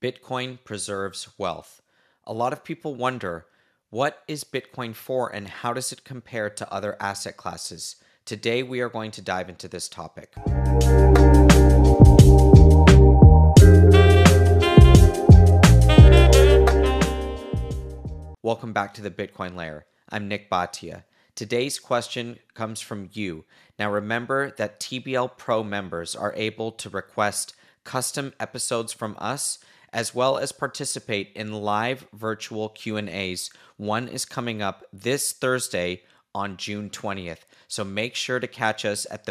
Bitcoin preserves wealth. A lot of people wonder, what is Bitcoin for and how does it compare to other asset classes? Today we are going to dive into this topic. Welcome back to the Bitcoin Layer. I'm Nick Bhatia. Today's question comes from you. Now remember that TBL Pro members are able to request custom episodes from us as well as participate in live virtual Q&As. One is coming up this Thursday on June 20th. So make sure to catch us at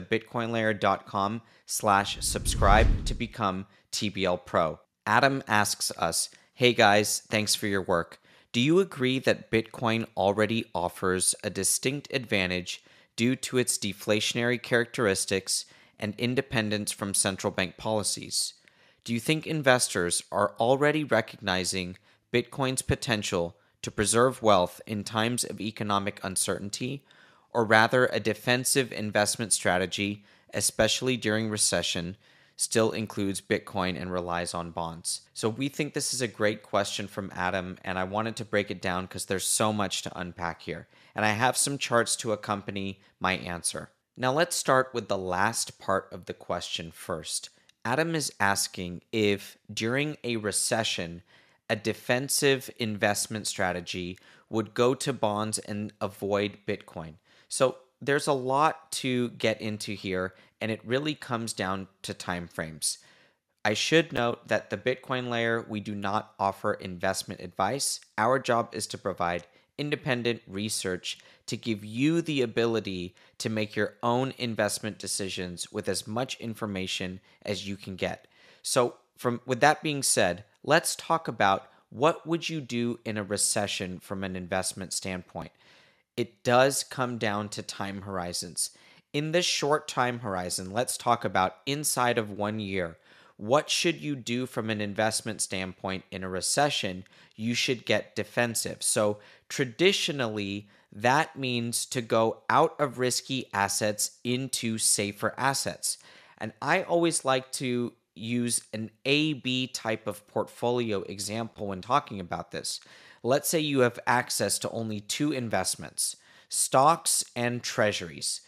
thebitcoinlayer.com/subscribe to become TBL Pro. Adam asks us, hey guys, thanks for your work. Do you agree that Bitcoin already offers a distinct advantage due to its deflationary characteristics and independence from central bank policies? Do you think investors are already recognizing Bitcoin's potential to preserve wealth in times of economic uncertainty, or rather a defensive investment strategy, especially during recession, still includes Bitcoin and relies on bonds? So we think this is a great question from Adam, and I wanted to break it down because there's so much to unpack here. And I have some charts to accompany my answer. Now let's start with the last part of the question first. Adam is asking if during a recession, a defensive investment strategy would go to bonds and avoid Bitcoin. So there's a lot to get into here, and it really comes down to timeframes. I should note that the Bitcoin Layer, we do not offer investment advice. Our job is to provide independent research to give you the ability to make your own investment decisions with as much information as you can get. So with that being said, let's talk about what would you do in a recession from an investment standpoint. It does come down to time horizons. In this short time horizon, let's talk about inside of 1 year. What should you do from an investment standpoint in a recession? You should get defensive. So traditionally, that means to go out of risky assets into safer assets. And I always like to use an A-B type of portfolio example when talking about this. Let's say you have access to only two investments, stocks and treasuries.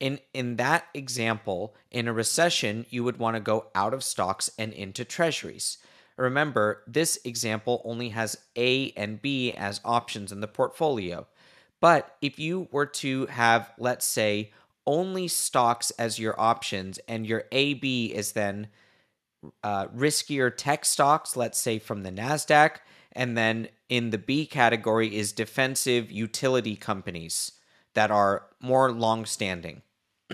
In that example, in a recession, you would want to go out of stocks and into treasuries. Remember, this example only has A and B as options in the portfolio. But if you were to have, let's say, only stocks as your options and your AB is then riskier tech stocks, let's say from the NASDAQ, and then in the B category is defensive utility companies that are more long-standing.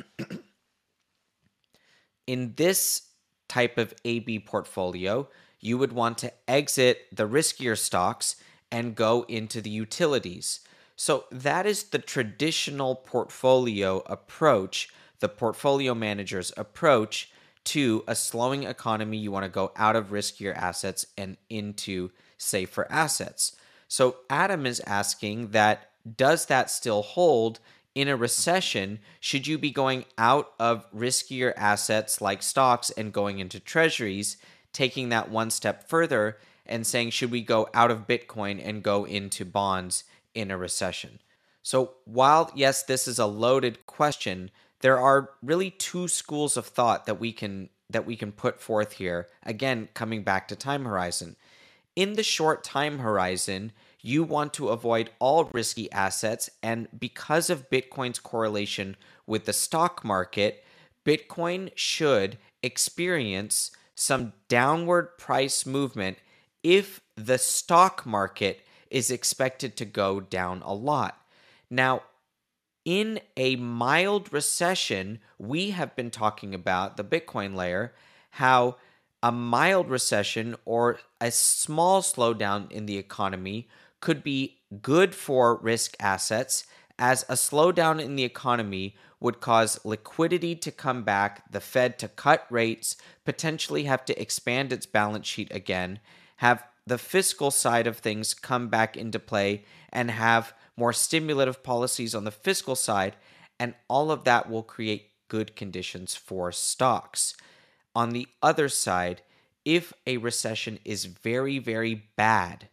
In this type of AB portfolio, you would want to exit the riskier stocks and go into the utilities. So that is the traditional portfolio approach, the portfolio manager's approach to a slowing economy. You want to go out of riskier assets and into safer assets. So Adam is asking that, does that still hold in a recession? Should you be going out of riskier assets like stocks and going into treasuries, taking that one step further and saying, should we go out of Bitcoin and go into bonds in a recession? So while, yes, this is a loaded question, there are really two schools of thought that we can put forth here. Again, coming back to time horizon. In the short time horizon, you want to avoid all risky assets, and because of Bitcoin's correlation with the stock market, Bitcoin should experience some downward price movement if the stock market is expected to go down a lot. Now, in a mild recession, we have been talking about the Bitcoin Layer, how a mild recession or a small slowdown in the economy could be good for risk assets, as a slowdown in the economy would cause liquidity to come back, the Fed to cut rates, potentially have to expand its balance sheet again, have the fiscal side of things come back into play, and have more stimulative policies on the fiscal side, and all of that will create good conditions for stocks. On the other side, if a recession is very, very bad,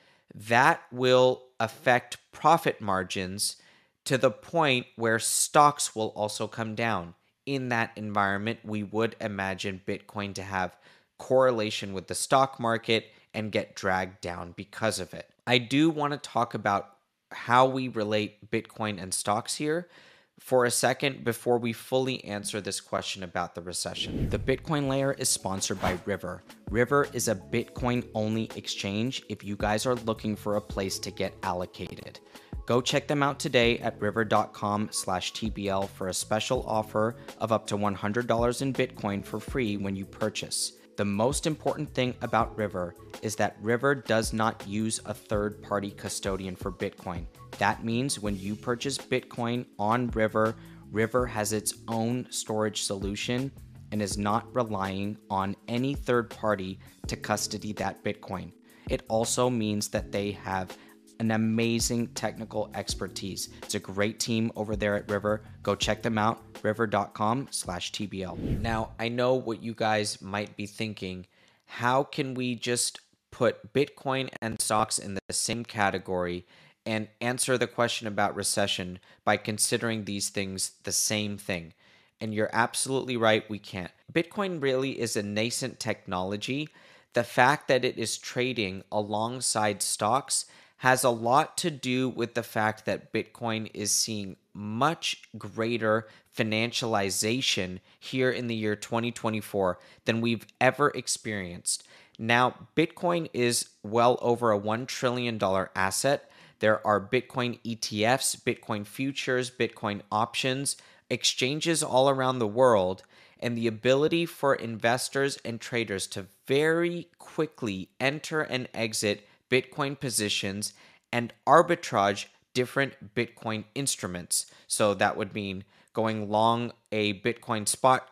that will affect profit margins to the point where stocks will also come down. In that environment, we would imagine Bitcoin to have correlation with the stock market and get dragged down because of it. I do want to talk about how we relate Bitcoin and stocks here for a second before we fully answer this question about the recession. The Bitcoin Layer is sponsored by River. River is a Bitcoin only exchange if you guys are looking for a place to get allocated. Go check them out today at river.com/TBL for a special offer of up to $100 in Bitcoin for free when you purchase. The most important thing about River is that River does not use a third-party custodian for Bitcoin. That means when you purchase Bitcoin on River, River has its own storage solution and is not relying on any third party to custody that Bitcoin. It also means that they have an amazing technical expertise. It's a great team over there at River. Go check them out, river.com/TBL. Now, I know what you guys might be thinking. How can we just put Bitcoin and stocks in the same category and answer the question about recession by considering these things the same thing? And you're absolutely right, we can't. Bitcoin really is a nascent technology. The fact that it is trading alongside stocks has a lot to do with the fact that Bitcoin is seeing much greater financialization here in the year 2024 than we've ever experienced. Now, Bitcoin is well over a $1 trillion asset. There are Bitcoin ETFs, Bitcoin futures, Bitcoin options, exchanges all around the world, and the ability for investors and traders to very quickly enter and exit Bitcoin positions and arbitrage different Bitcoin instruments. So that would mean going long a Bitcoin spot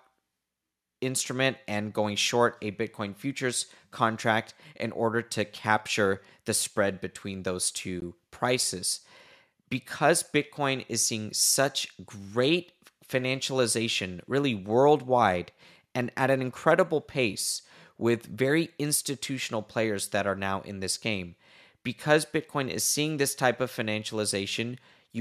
instrument and going short a Bitcoin futures contract in order to capture the spread between those two prices. Because Bitcoin is seeing such great financialization, really worldwide, and at an incredible pace, with very institutional players that are now in this game. Because Bitcoin is seeing this type of financialization, you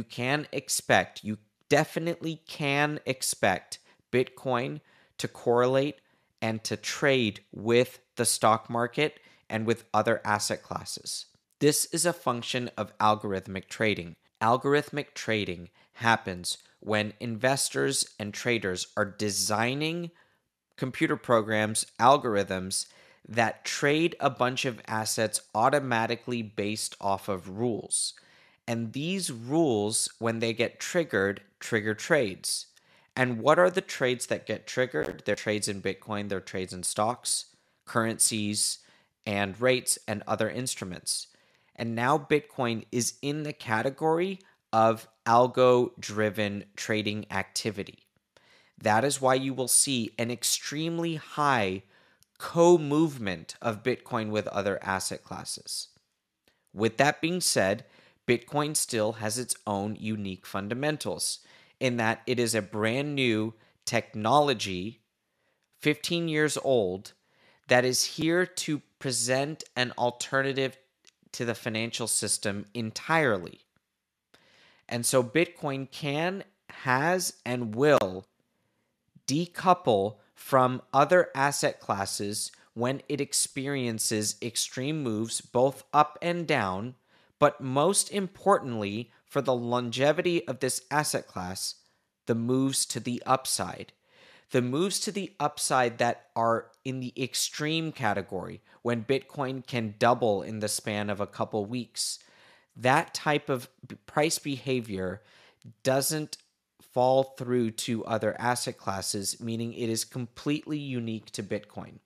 definitely can expect Bitcoin to correlate and to trade with the stock market and with other asset classes. This is a function of algorithmic trading. Algorithmic trading happens when investors and traders are designing computer programs, algorithms that trade a bunch of assets automatically based off of rules. And these rules, when they get triggered, trigger trades. And what are the trades that get triggered? They're trades in Bitcoin, they're trades in stocks, currencies, and rates and other instruments. And now Bitcoin is in the category of algo-driven trading activity. That is why you will see an extremely high co-movement of Bitcoin with other asset classes. With that being said, Bitcoin still has its own unique fundamentals in that it is a brand new technology, 15 years old, that is here to present an alternative to the financial system entirely. And so Bitcoin has, and will decouple from other asset classes when it experiences extreme moves both up and down, but most importantly, for the longevity of this asset class, the moves to the upside. The moves to the upside that are in the extreme category, when Bitcoin can double in the span of a couple weeks. That type of price behavior doesn't fall through to other asset classes, meaning it is completely unique to Bitcoin.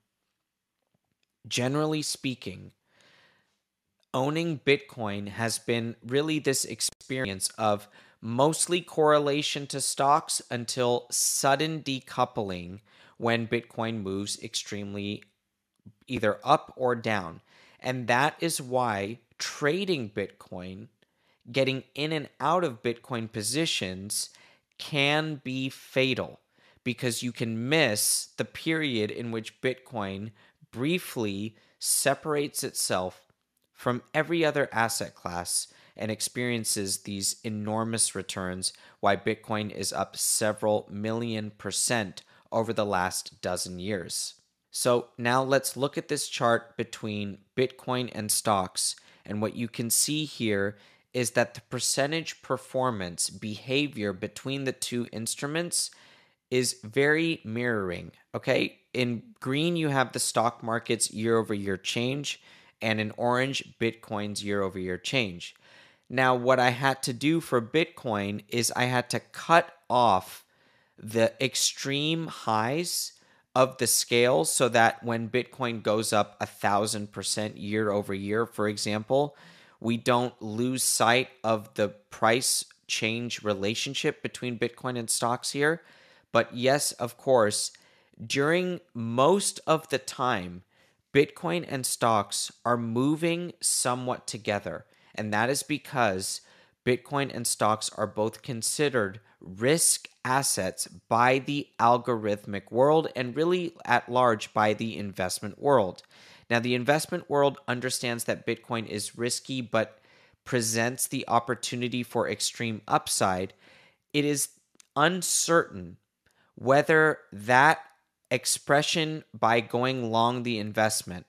Generally speaking, owning Bitcoin has been really this experience of mostly correlation to stocks until sudden decoupling when Bitcoin moves extremely either up or down. And that is why trading Bitcoin, getting in and out of Bitcoin positions can be fatal, because you can miss the period in which Bitcoin briefly separates itself from every other asset class and experiences these enormous returns, why Bitcoin is up several million% over the last dozen years. So now let's look at this chart between Bitcoin and stocks. And what you can see here is that the percentage performance behavior between the two instruments is very mirroring. Okay. In green, you have the stock market's year over year change, and in orange, Bitcoin's year over year change. Now, what I had to do for Bitcoin is I had to cut off the extreme highs of the scale so that when Bitcoin goes up 1,000% year over year, for example, we don't lose sight of the price change relationship between Bitcoin and stocks here. But yes, of course, during most of the time, Bitcoin and stocks are moving somewhat together. And that is because Bitcoin and stocks are both considered risk assets by the algorithmic world and really at large by the investment world. Now, the investment world understands that Bitcoin is risky but presents the opportunity for extreme upside. It is uncertain whether that expression by going long the investment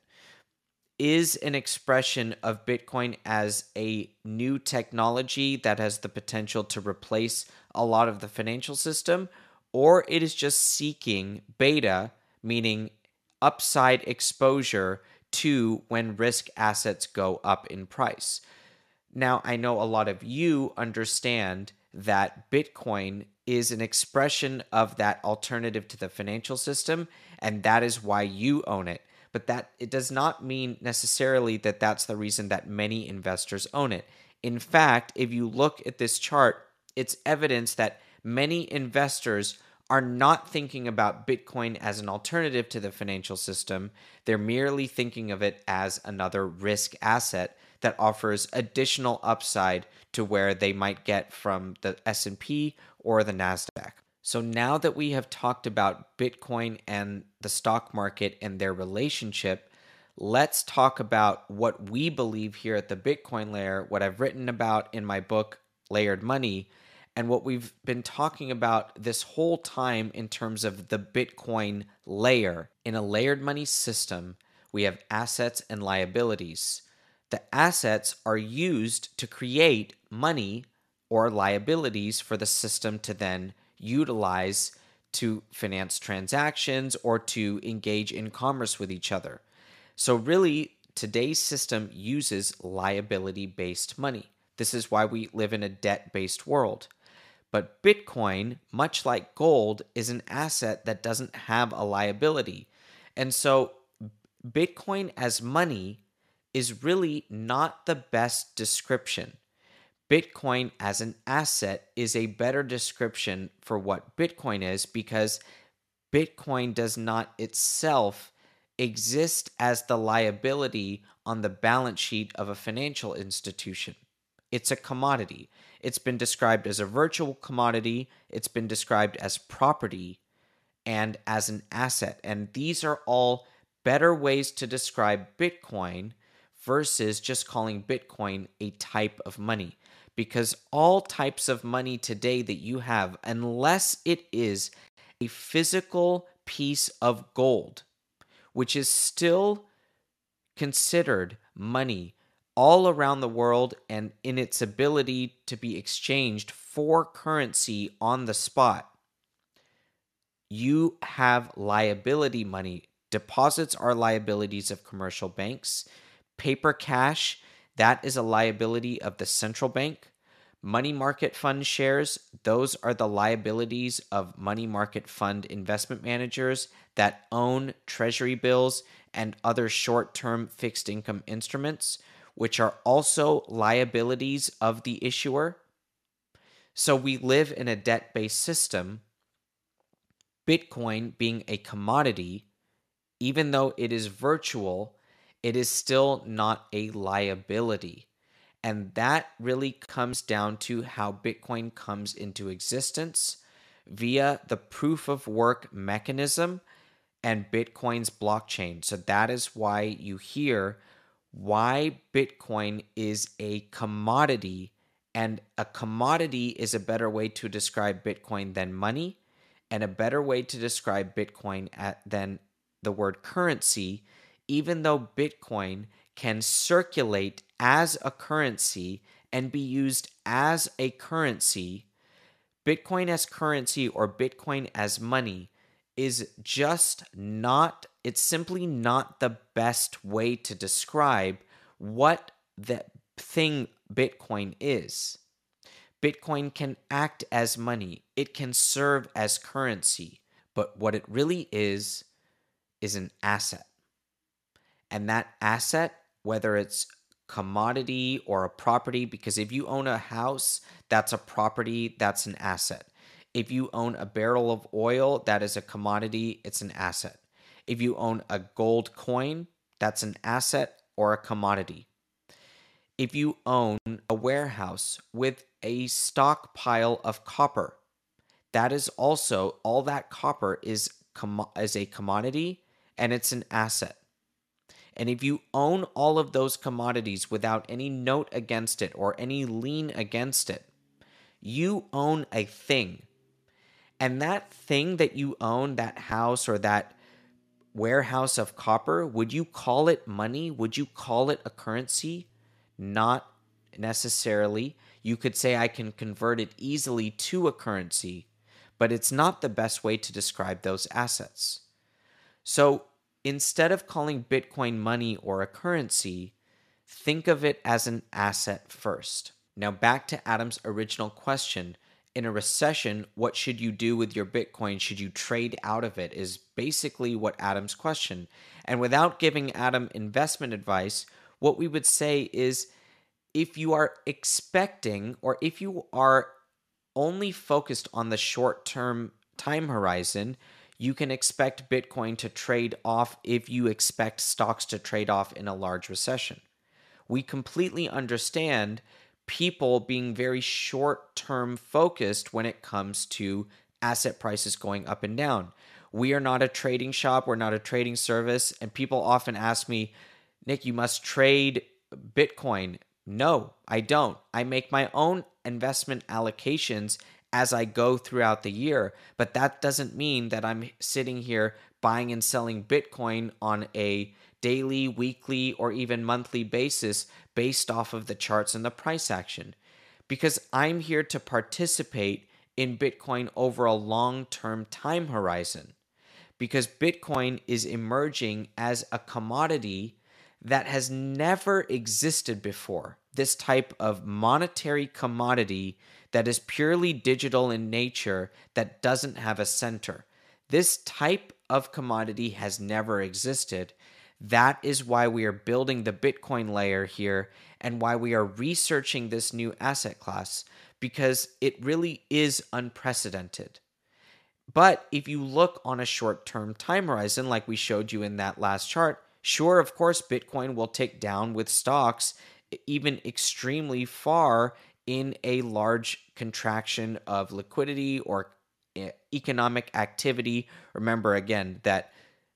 is an expression of Bitcoin as a new technology that has the potential to replace a lot of the financial system, or it is just seeking beta, meaning upside exposure to when risk assets go up in price. Now, I know a lot of you understand that Bitcoin is an expression of that alternative to the financial system, and that is why you own it. But that it does not mean necessarily that that's the reason that many investors own it. In fact, if you look at this chart, it's evidence that many investors are not thinking about Bitcoin as an alternative to the financial system. They're merely thinking of it as another risk asset that offers additional upside to where they might get from the S&P or the Nasdaq. So now that we have talked about Bitcoin and the stock market and their relationship, let's talk about what we believe here at the Bitcoin Layer, what I've written about in my book, Layered Money, and what we've been talking about this whole time in terms of the Bitcoin layer. In a layered money system, we have assets and liabilities. The assets are used to create money or liabilities for the system to then utilize to finance transactions or to engage in commerce with each other. So really, today's system uses liability-based money. This is why we live in a debt-based world. But Bitcoin, much like gold, is an asset that doesn't have a liability. And so Bitcoin as money is really not the best description. Bitcoin as an asset is a better description for what Bitcoin is because Bitcoin does not itself exist as the liability on the balance sheet of a financial institution. It's a commodity. It's been described as a virtual commodity, it's been described as property, and as an asset. And these are all better ways to describe Bitcoin versus just calling Bitcoin a type of money. Because all types of money today that you have, unless it is a physical piece of gold, which is still considered money all around the world and in its ability to be exchanged for currency on the spot, you have liability money. Deposits are liabilities of commercial banks. Paper cash, that is a liability of the central bank. Money market fund shares, those are the liabilities of money market fund investment managers that own treasury bills and other short-term fixed income instruments, which are also liabilities of the issuer. So we live in a debt-based system. Bitcoin being a commodity, even though it is virtual, it is still not a liability. And that really comes down to how Bitcoin comes into existence via the proof of work mechanism. and Bitcoin's blockchain. So that is why you hear why Bitcoin is a commodity, and a commodity is a better way to describe Bitcoin than money, and a better way to describe Bitcoin than the word currency, even though Bitcoin can circulate as a currency and be used as a currency. Bitcoin as currency or Bitcoin as money is just not, it's simply not the best way to describe what the thing Bitcoin is. Bitcoin can act as money, it can serve as currency, but what it really is an asset. And that asset, whether it's commodity or a property, because if you own a house, that's a property, that's an asset. If you own a barrel of oil, that is a commodity, it's an asset. If you own a gold coin, that's an asset or a commodity. If you own a warehouse with a stockpile of copper, that is also, all that copper is a commodity and it's an asset. And if you own all of those commodities without any note against it or any lien against it, you own a thing. And that thing that you own, that house or that warehouse of copper, would you call it money? Would you call it a currency? Not necessarily. You could say I can convert it easily to a currency, but it's not the best way to describe those assets. So instead of calling Bitcoin money or a currency, think of it as an asset first. Now back to Adam's original question. In a recession, what should you do with your Bitcoin? Should you trade out of it? Is basically what Adam's question. And without giving Adam investment advice, what we would say is if you are expecting or if you are only focused on the short-term time horizon, you can expect Bitcoin to trade off if you expect stocks to trade off in a large recession. We completely understand people being very short-term focused when it comes to asset prices going up and down. We are not a trading shop, we're not a trading service, and people often ask me, Nick, you must trade Bitcoin. No, I don't. I make my own investment allocations as I go throughout the year, but that doesn't mean that I'm sitting here buying and selling Bitcoin on a daily, weekly, or even monthly basis based off of the charts and the price action. Because I'm here to participate in Bitcoin over a long-term time horizon. Because Bitcoin is emerging as a commodity that has never existed before. This type of monetary commodity that is purely digital in nature that doesn't have a center. This type of commodity has never existed. That is why we are building the Bitcoin layer here and why we are researching this new asset class, because it really is unprecedented. But if you look on a short-term time horizon, like we showed you in that last chart, sure, of course, Bitcoin will tick down with stocks even extremely far in a large contraction of liquidity or economic activity. Remember again that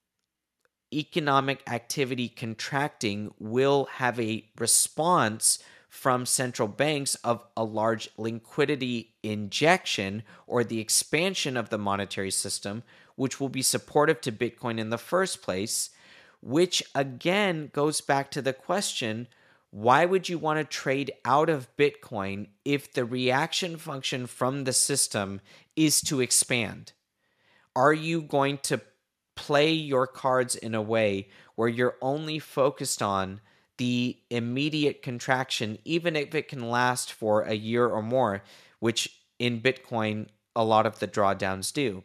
economic activity contracting will have a response from central banks of a large liquidity injection or the expansion of the monetary system, which will be supportive to Bitcoin in the first place, which again goes back to the question, why would you want to trade out of Bitcoin if the reaction function from the system is to expand? Are you going to play your cards in a way where you're only focused on the immediate contraction, even if it can last for a year or more, which in Bitcoin, a lot of the drawdowns do?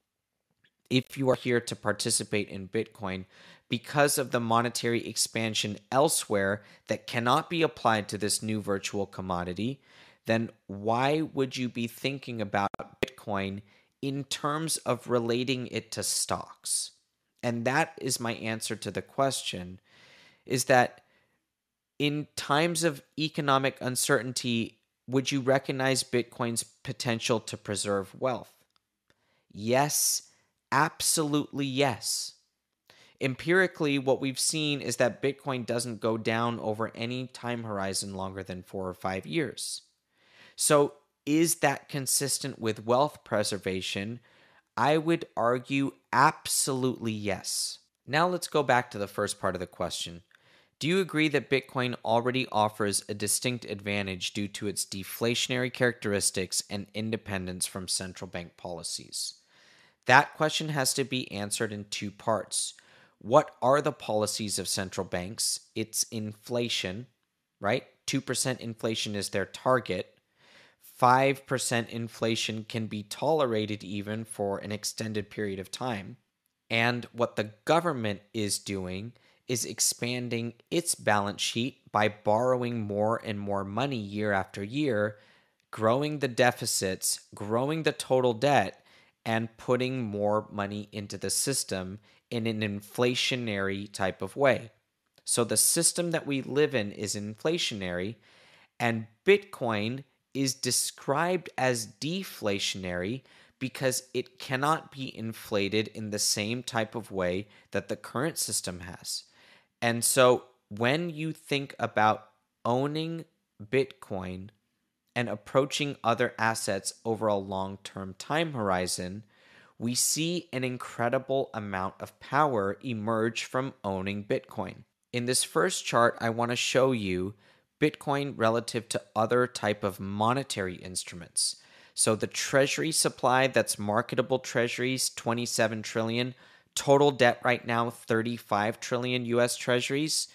If you are here to participate in Bitcoin because of the monetary expansion elsewhere that cannot be applied to this new virtual commodity, then why would you be thinking about Bitcoin in terms of relating it to stocks? And that is my answer to the question, is that in times of economic uncertainty, would you recognize Bitcoin's potential to preserve wealth? Yes, Absolutely yes. Empirically, what we've seen is that Bitcoin doesn't go down over any time horizon longer than 4 or 5 years. So, is that consistent with wealth preservation? I would argue absolutely yes. Now, let's go back to the first part of the question. Do you agree that Bitcoin already offers a distinct advantage due to its deflationary characteristics and independence from central bank policies? That question has to be answered in two parts. What are the policies of central banks? It's inflation, right? 2% inflation is their target. 5% inflation can be tolerated even for an extended period of time. And what the government is doing is expanding its balance sheet by borrowing more and more money year after year, growing the deficits, growing the total debt, and putting more money into the system in an inflationary type of way. So the system that we live in is inflationary, and Bitcoin is described as deflationary because it cannot be inflated in the same type of way that the current system has. And so when you think about owning Bitcoin and approaching other assets over a long term time horizon, we see an incredible amount of power emerge from owning Bitcoin. In this first chart, I want to show you Bitcoin relative to other type of monetary instruments. So the treasury supply, that's marketable treasuries, 27 trillion. Total debt right now, 35 trillion US treasuries,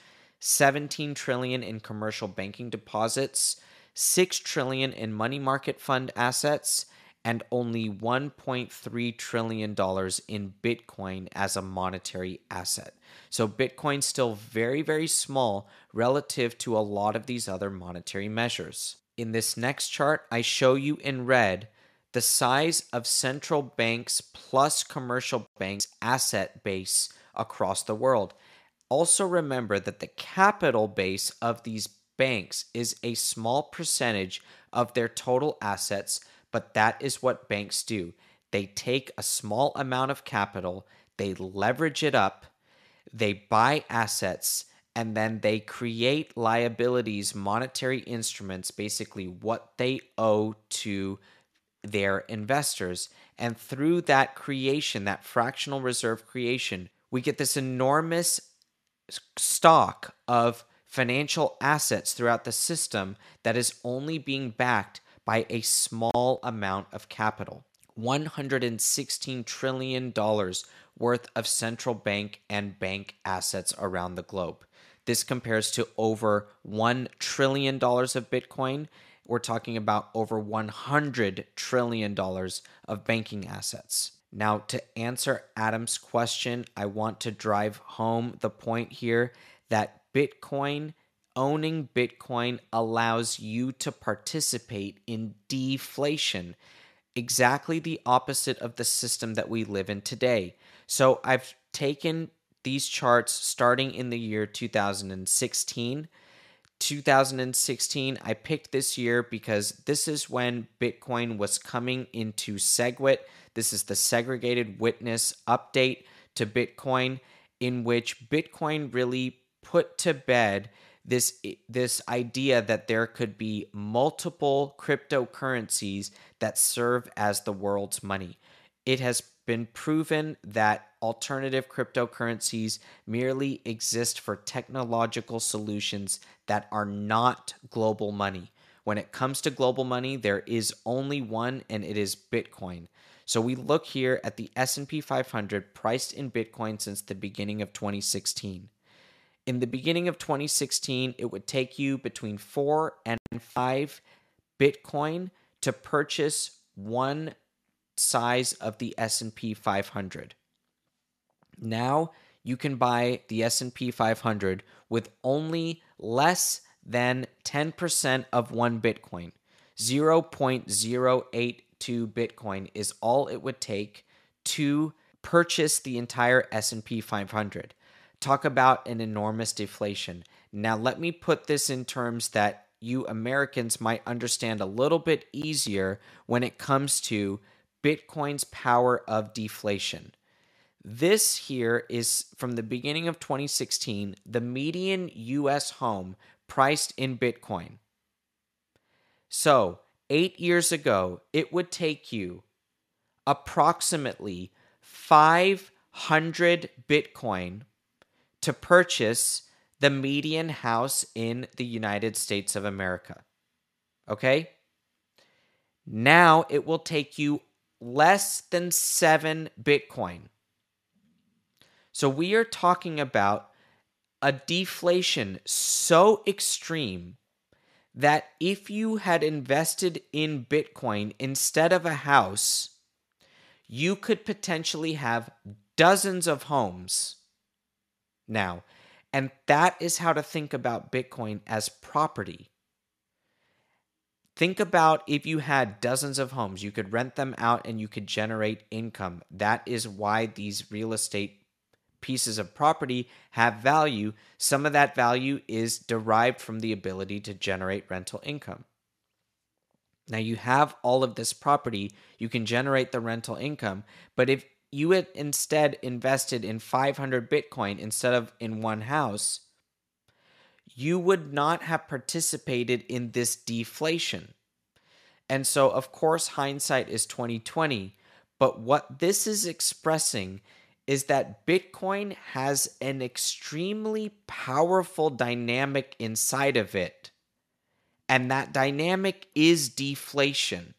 17 trillion in commercial banking deposits, 6 trillion in money market fund assets, and only $1.3 trillion in Bitcoin as a monetary asset. So Bitcoin's still very, very small relative to a lot of these other monetary measures. In this next chart, I show you in red the size of central banks plus commercial banks' asset base across the world. Also remember that the capital base of these banks is a small percentage of their total assets, but that is what banks do. They take a small amount of capital, they leverage it up, they buy assets, and then they create liabilities, monetary instruments, basically what they owe to their investors. And through that creation, that fractional reserve creation, we get this enormous stock of financial assets throughout the system that is only being backed by a small amount of capital. $116 trillion worth of central bank and bank assets around the globe. This compares to over $1 trillion of Bitcoin. We're talking about over $100 trillion of banking assets. Now, to answer Adam's question, I want to drive home the point here that owning Bitcoin allows you to participate in deflation, exactly the opposite of the system that we live in today. So I've taken these charts starting in the year 2016. 2016, I picked this year because this is when Bitcoin was coming into SegWit. This is the segregated witness update to Bitcoin, in which Bitcoin really put to bed this idea that there could be multiple cryptocurrencies that serve as the world's money. It has been proven that alternative cryptocurrencies merely exist for technological solutions that are not global money. When it comes to global money, there is only one, and it is Bitcoin. So we look here at the S&P 500 priced in Bitcoin since the beginning of 2016. In the beginning of 2016, it would take you between 4 and 5 Bitcoin to purchase one size of the S&P 500. Now you can buy the S&P 500 with only less than 10% of one Bitcoin. 0.082 Bitcoin is all it would take to purchase the entire S&P 500. Talk about an enormous deflation. Now let me put this in terms that you Americans might understand a little bit easier when it comes to Bitcoin's power of deflation. This here is from the beginning of 2016, the median US home priced in Bitcoin. So 8 years ago, it would take you approximately 500 Bitcoin to purchase the median house in the United States of America. Okay? Now it will take you less than 7 Bitcoin. So we are talking about a deflation so extreme that if you had invested in Bitcoin instead of a house, you could potentially have dozens of homes now. And that is how to think about Bitcoin as property. Think about if you had dozens of homes, you could rent them out and you could generate income. That is why these real estate pieces of property have value. Some of that value is derived from the ability to generate rental income. Now you have all of this property, you can generate the rental income, but if you had instead invested in 500 Bitcoin instead of in one house, you would not have participated in this deflation. And so, of course, hindsight is 2020, but what this is expressing is that Bitcoin has an extremely powerful dynamic inside of it. And that dynamic is deflation.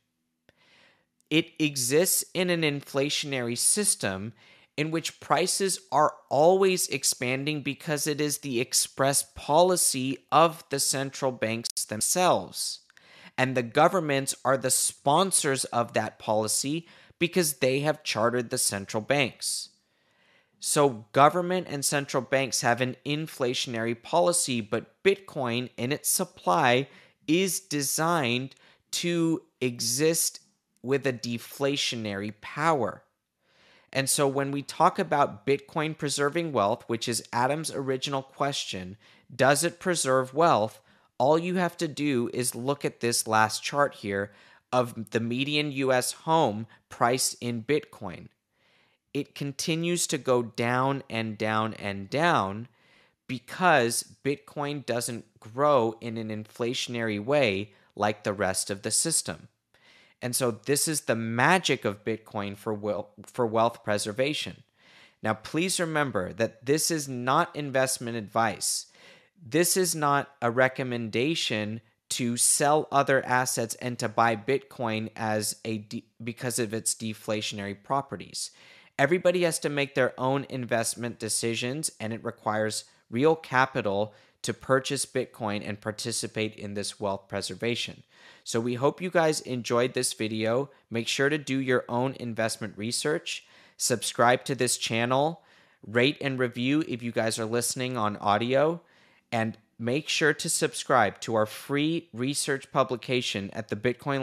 It exists in an inflationary system in which prices are always expanding because it is the express policy of the central banks themselves. And the governments are the sponsors of that policy because they have chartered the central banks. So government and central banks have an inflationary policy, but Bitcoin in its supply is designed to exist with a deflationary power. And so when we talk about Bitcoin preserving wealth, which is Adam's original question, does it preserve wealth? All you have to do is look at this last chart here of the median US home priced in Bitcoin. It continues to go down and down and down because Bitcoin doesn't grow in an inflationary way like the rest of the system. And so this is the magic of Bitcoin for wealth preservation. Now, please remember that this is not investment advice. This is not a recommendation to sell other assets and to buy Bitcoin because of its deflationary properties. Everybody has to make their own investment decisions, and it requires real capital to purchase Bitcoin and participate in this wealth preservation. So we hope you guys enjoyed this video. Make sure to do your own investment research. Subscribe to this channel. Rate and review if you guys are listening on audio. And make sure to subscribe to our free research publication at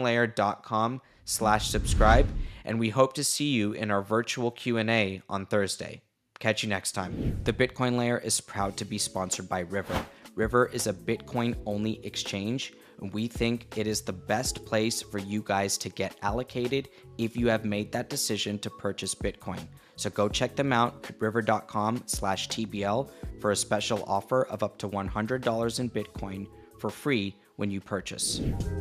thebitcoinlayer.com/subscribe. And we hope to see you in our virtual Q&A on Thursday. Catch you next time. The Bitcoin Layer is proud to be sponsored by River. River is a Bitcoin-only exchange. We think it is the best place for you guys to get allocated if you have made that decision to purchase Bitcoin. So go check them out at river.com/TBL for a special offer of up to $100 in Bitcoin for free when you purchase.